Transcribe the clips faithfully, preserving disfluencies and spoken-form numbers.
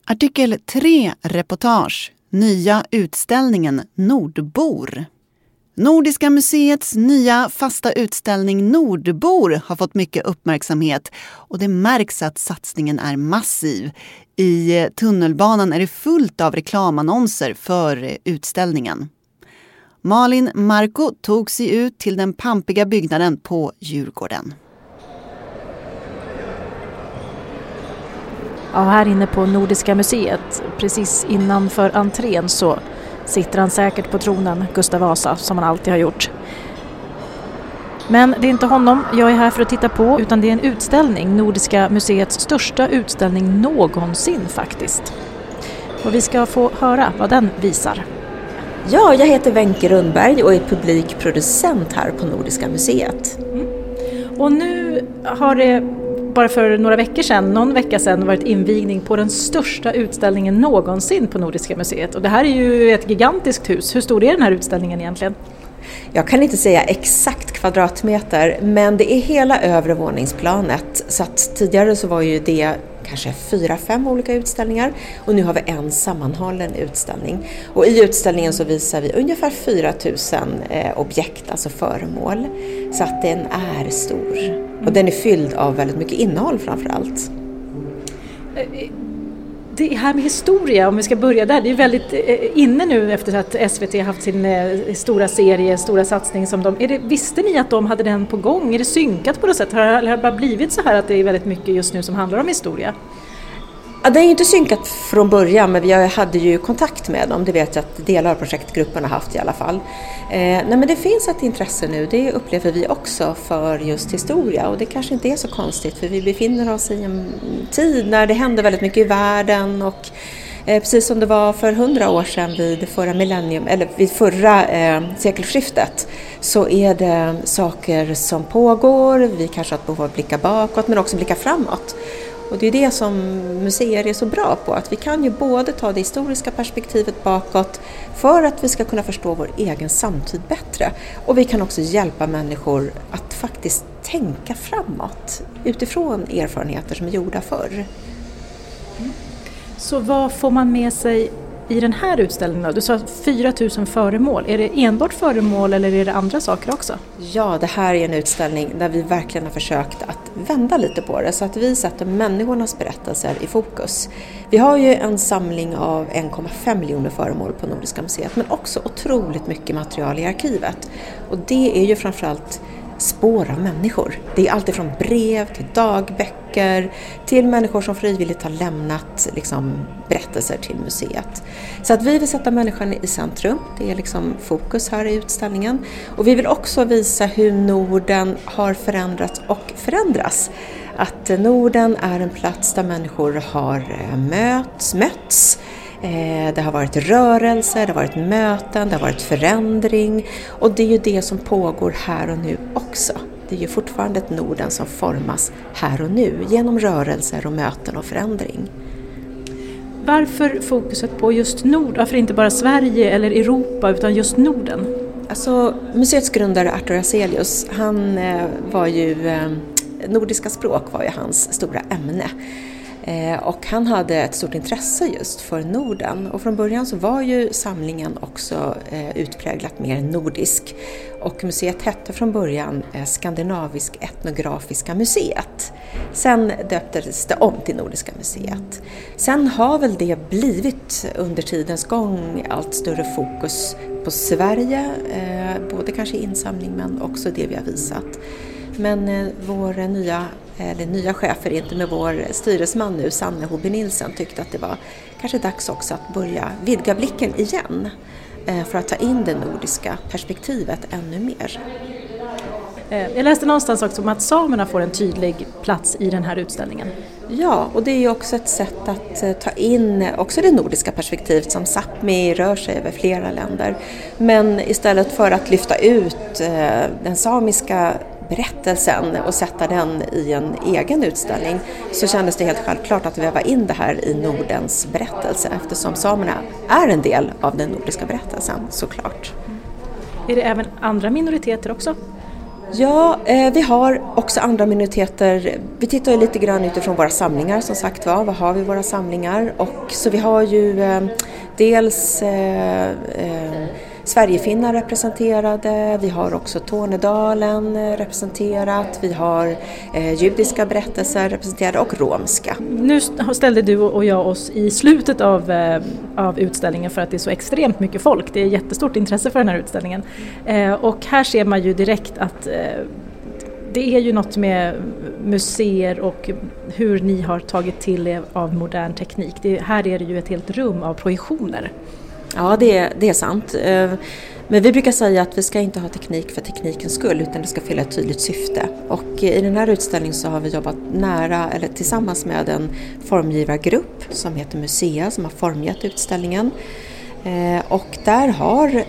Artikel tre reportage. Nya utställningen Nordbor. Nordiska museets nya fasta utställning Nordbor har fått mycket uppmärksamhet och det märks att satsningen är massiv. I tunnelbanan är det fullt av reklamannonser för utställningen. Malin Marko tog sig ut till den pampiga byggnaden på Djurgården. Ja, här inne på Nordiska museet, precis innanför entrén, så sitter han säkert på tronen, Gustav Vasa, som han alltid har gjort. Men det är inte honom jag är här för att titta på, utan det är en utställning, Nordiska museets största utställning någonsin faktiskt. Och vi ska få höra vad den visar. Ja, jag heter Wenke Rundberg och är publikproducent här på Nordiska museet. Mm. Och nu har det bara för några veckor sedan, någon vecka sedan, varit invigning på den största utställningen någonsin på Nordiska museet. Och det här är ju ett gigantiskt hus. Hur stor är den här utställningen egentligen? Jag kan inte säga exakt kvadratmeter, men det är hela övre våningsplanet. Så att tidigare så var ju det kanske fyra, fem olika utställningar och nu har vi en sammanhållen utställning. Och i utställningen så visar vi ungefär fyra tusen eh, objekt, alltså föremål. Så att den är stor. Och den är fylld av väldigt mycket innehåll framför allt. Det här med historia, om vi ska börja där, det är väldigt inne nu efter att S V T har haft sin stora serie, stora satsning som de... Är det, visste ni att de hade den på gång? Är det synkat på något sätt? Har det bara blivit så här att det är väldigt mycket just nu som handlar om historia? Ja, det är ju inte synkat från början, men vi hade ju kontakt med dem. Det vet jag att delar av projektgruppen har haft i alla fall. Eh, nej, men det finns ett intresse nu, det upplever vi också för just historia. Och det kanske inte är så konstigt, för vi befinner oss i en tid när det händer väldigt mycket i världen. Och eh, precis som det var för hundra år sedan vid förra millennium, eller vid förra eh, sekelskiftet, så är det saker som pågår. Vi kanske har ett behov av att blicka bakåt, men också blicka framåt. Och det är det som museer är så bra på, att vi kan ju både ta det historiska perspektivet bakåt för att vi ska kunna förstå vår egen samtid bättre. Och vi kan också hjälpa människor att faktiskt tänka framåt utifrån erfarenheter som är gjorda förr. Så vad får man med sig i den här utställningen då? Du sa fyra tusen föremål. Är det enbart föremål eller är det andra saker också? Ja, det här är en utställning där vi verkligen har försökt att vända lite på det så att vi sätter människornas berättelser i fokus. Vi har ju en samling av en komma fem miljoner föremål på Nordiska museet, men också otroligt mycket material i arkivet. Och det är ju framförallt spår av människor. Det är allt från brev till dagböcker till människor som frivilligt har lämnat liksom, berättelser till museet. Så att vi vill sätta människan i centrum. Det är liksom fokus här i utställningen. Och vi vill också visa hur Norden har förändrats och förändras. Att Norden är en plats där människor har möts, mötts. Det har varit rörelser, det har varit möten, det har varit förändring och det är ju det som pågår här och nu också. Det är ju fortfarande ett Norden som formas här och nu genom rörelser och möten och förändring. Varför fokuset på just Norden? Varför inte bara Sverige eller Europa utan just Norden? Alltså, museets grundare Arthur Hazelius, han var ju, nordiska språk var ju hans stora ämne. Och han hade ett stort intresse just för Norden. Och från början så var ju samlingen också utpräglat mer nordisk. Och museet hette från början Skandinavisk etnografiska museet. Sen döptes det om till Nordiska museet. Sen har väl det blivit under tidens gång allt större fokus på Sverige. Både kanske insamling men också det vi har visat. Men vår nya, eller nya chefer, inte med vår styresman nu, Sanne Hoby Nilsen, tyckte att det var kanske dags också att börja vidga blicken igen för att ta in det nordiska perspektivet ännu mer. Jag läste någonstans också om att samerna får en tydlig plats i den här utställningen. Ja, och det är ju också ett sätt att ta in också det nordiska perspektivet som Sápmi rör sig över flera länder. Men istället för att lyfta ut den samiska berättelsen och sätta den i en egen utställning så kändes det helt självklart att väva in det här i Nordens berättelse eftersom samerna är en del av den nordiska berättelsen, såklart. Är det även andra minoriteter också? Ja, eh, vi har också andra minoriteter. Vi tittar ju lite grann utifrån våra samlingar som sagt var. Vad har vi i våra samlingar? Och så vi har ju eh, dels eh, eh, Sverigefinnar representerade, vi har också Tornedalen representerat, vi har eh, judiska berättelser representerade och romska. Nu ställde du och jag oss i slutet av, eh, av utställningen för att det är så extremt mycket folk. Det är jättestort intresse för den här utställningen. Eh, och här ser man ju direkt att eh, det är ju något med museer och hur ni har tagit till er av modern teknik. Det, här är det ju ett helt rum av projektioner. Ja, det är, det är sant. Men vi brukar säga att vi ska inte ha teknik för teknikens skull utan det ska fylla ett tydligt syfte. Och i den här utställningen så har vi jobbat nära eller tillsammans med en formgivargrupp som heter Musea som har formgett utställningen. Och där har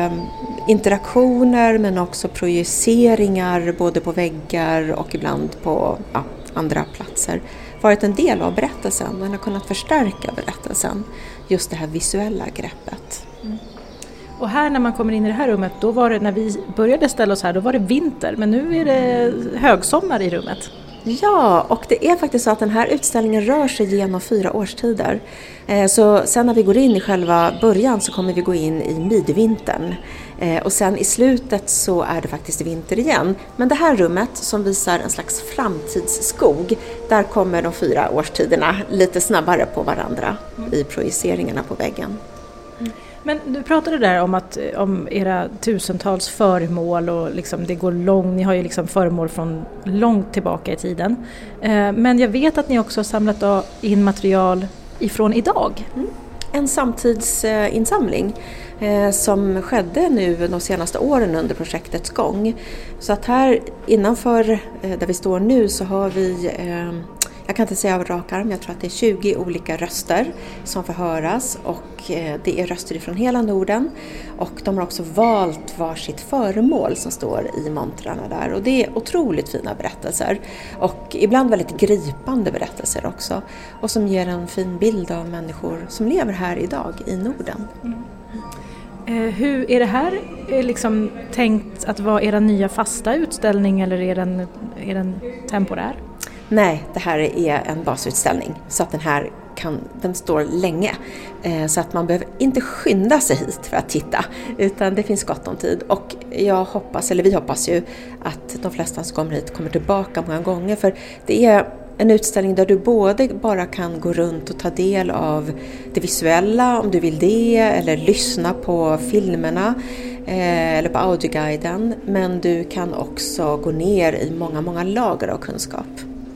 interaktioner men också projiceringar både på väggar och ibland på ja, andra platser varit en del av berättelsen. Den har kunnat förstärka berättelsen. Just det här visuella greppet. Mm. Och här när man kommer in i det här rummet, då var det, när vi började ställa oss här, då var det vinter. Men nu är det högsommar i rummet. Ja, och det är faktiskt så att den här utställningen rör sig genom fyra årstider. Så sen när vi går in i själva början så kommer vi gå in i midvintern. Och sen i slutet så är det faktiskt vinter igen. Men det här rummet som visar en slags framtidsskog, där kommer de fyra årstiderna lite snabbare på varandra i projiceringarna på väggen. Men du pratade där om, att, om era tusentals föremål och liksom det går långt, ni har ju liksom föremål från långt tillbaka i tiden. Men jag vet att ni också har samlat in material ifrån idag. Mm. En samtidsinsamling eh, som skedde nu de senaste åren under projektets gång. Så att här innanför eh, där vi står nu så har vi, eh, jag kan inte säga av rak arm, jag tror att det är tjugo olika röster som får höras och eh, det är röster från hela Norden och de har också valt varsitt föremål som står i montrarna där och det är otroligt fina berättelser och ibland väldigt gripande berättelser också och som ger en fin bild av människor som lever här idag i Norden. Mm. Eh, hur är det här liksom tänkt att vara era nya fasta utställning eller är den, är den temporär? Nej, det här är en basutställning så att den här kan, den står länge. Eh, så att man behöver inte skynda sig hit för att titta utan det finns gott om tid. Och jag hoppas, eller vi hoppas ju att de flesta som kommer hit kommer tillbaka många gånger för det är en utställning där du både bara kan gå runt och ta del av det visuella om du vill det eller lyssna på filmerna eh, eller på audioguiden men du kan också gå ner i många, många lager av kunskap.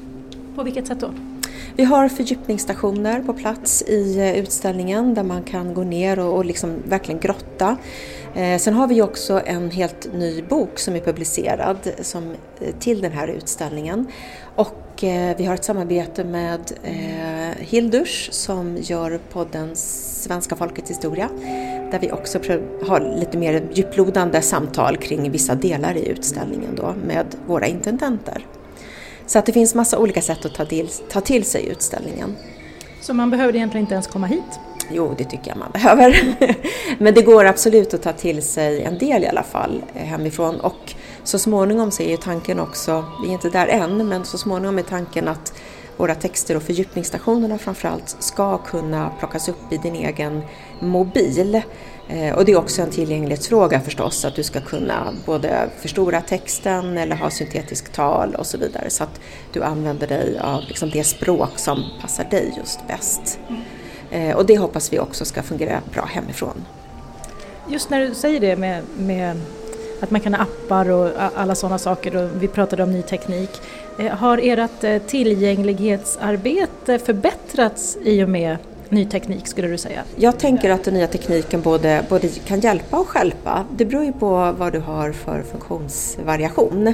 På vilket sätt då? Vi har fördjupningsstationer på plats i utställningen där man kan gå ner och, och liksom verkligen grotta. Eh, sen har vi också en helt ny bok som är publicerad som, till den här utställningen. Och eh, vi har ett samarbete med eh, Hildurs som gör podden Svenska folkets historia. Där vi också har lite mer djuplodande samtal kring vissa delar i utställningen då, med våra intendenter. Så att det finns massa olika sätt att ta till, ta till sig utställningen. Så man behöver egentligen inte ens komma hit? Jo, det tycker jag man behöver. Men det går absolut att ta till sig en del i alla fall hemifrån. Och så småningom så är ju tanken också, vi är inte där än, men så småningom är tanken att våra texter och fördjupningsstationerna framförallt ska kunna plockas upp i din egen mobil. Och det är också en tillgänglighetsfråga förstås, att du ska kunna både förstora texten eller ha syntetisk tal och så vidare. Så att du använder dig av liksom det språk som passar dig just bäst. Mm. Och det hoppas vi också ska fungera bra hemifrån. Just när du säger det med, med att man kan ha appar och alla sådana saker, och vi pratade om ny teknik. Har ert tillgänglighetsarbete förbättrats i och med ny teknik skulle du säga? Jag tänker att den nya tekniken både, både kan hjälpa och stjälpa. Det beror ju på vad du har för funktionsvariation.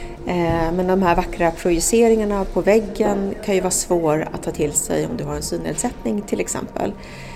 Men de här vackra projiceringarna på väggen kan ju vara svår att ta till sig om du har en synnedsättning till exempel.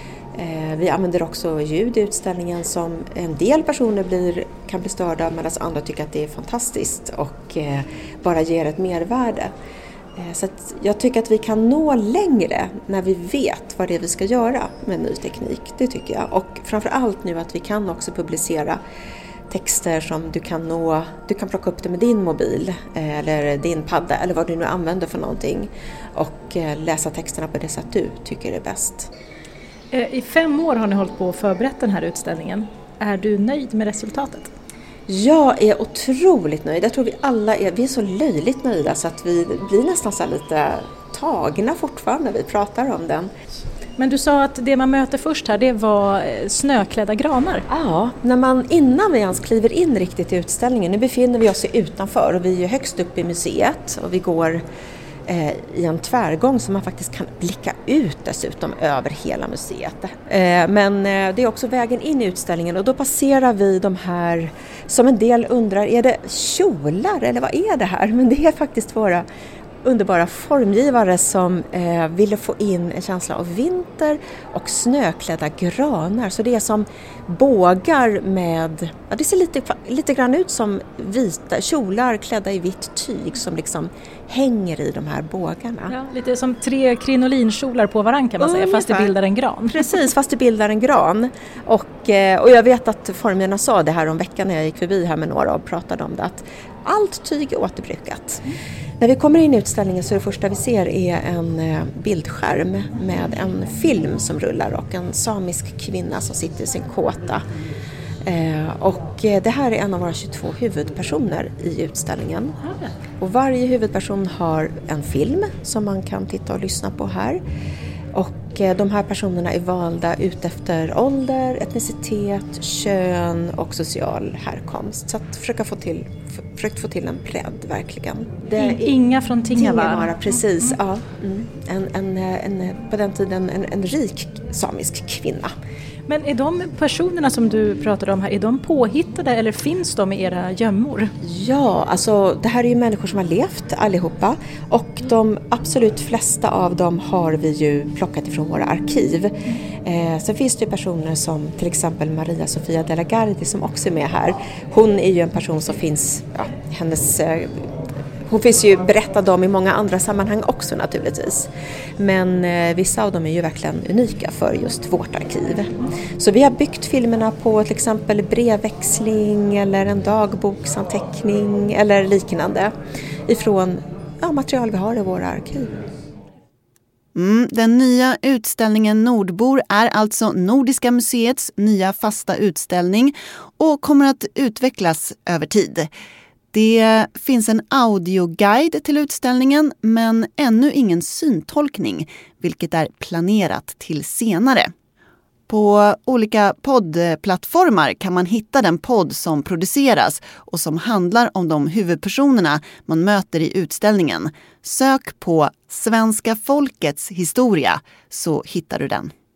Vi använder också ljud i utställningen som en del personer blir, kan bli störda medan andra tycker att det är fantastiskt och bara ger ett mervärde. Så att jag tycker att vi kan nå längre när vi vet vad det är vi ska göra med ny teknik, det tycker jag. Och framförallt nu att vi kan också publicera texter som du kan nå, du kan plocka upp det med din mobil eller din padda eller vad du nu använder för någonting och läsa texterna på det sätt du tycker är bäst. I fem år har ni hållit på att förberett den här utställningen. Är du nöjd med resultatet? Jag är otroligt nöjd. Jag tror vi alla är, vi är så löjligt nöjda så att vi blir nästan så lite tagna fortfarande när vi pratar om den. Men du sa att det man möter först här, det var snöklädda granar. Ja, när man, innan vi ens kliver in riktigt i utställningen, nu befinner vi oss utanför och vi är högst upp i museet och vi går eh, i en tvärgång som man faktiskt kan blicka ut dessutom över hela museet. Eh, men eh, det är också vägen in i utställningen och då passerar vi de här, som en del undrar, är det kjolar eller vad är det här? Men det är faktiskt våra underbara formgivare som eh, ville få in en känsla av vinter och snöklädda granar. Så det är som bågar med, ja, det ser lite, lite grann ut som vita kjolar klädda i vitt tyg som liksom hänger i de här bågarna. Ja, lite som tre krinolinkjolar på varann kan man säga, fast det bildar en gran. Precis, fast det bildar en gran. Och, eh, och jag vet att formerna sa det här om veckan när jag gick förbi här med några och pratade om det, att allt tyg är återbrukat. Mm. När vi kommer in i utställningen så är det första vi ser är en bildskärm med en film som rullar och en samisk kvinna som sitter i sin kåta. Och det här är en av våra tjugotvå huvudpersoner i utställningen. Och varje huvudperson har en film som man kan titta och lyssna på här. Och de här personerna är valda ut efter ålder, etnicitet, kön och social härkomst. Så att försöka få till, försökt få till en bredd verkligen. Det är Inga från Tingavaara. Precis, mm. ja. Mm. En, en, en, på den tiden en, en rik samisk kvinna. Men är de personerna som du pratade om här, är de påhittade eller finns de i era gömmor? Ja, alltså det här är ju människor som har levt allihopa och de absolut flesta av dem har vi ju plockat ifrån våra arkiv. Eh, sen finns det ju personer som till exempel Maria Sofia de la Gardie som också är med här. Hon är ju en person som finns, ja, hennes... Eh, Hon finns ju berättad om i många andra sammanhang också naturligtvis. Men eh, vissa av dem är ju verkligen unika för just vårt arkiv. Så vi har byggt filmerna på till exempel brevväxling eller en dagboksanteckning eller liknande ifrån ja, material vi har i våra arkiv. Mm, den nya utställningen Nordbor är alltså Nordiska museets nya fasta utställning och kommer att utvecklas över tid. Det finns en audioguide till utställningen men ännu ingen syntolkning, vilket är planerat till senare. På olika poddplattformar kan man hitta den podd som produceras och som handlar om de huvudpersonerna man möter i utställningen. Sök på Svenska folkets historia så hittar du den.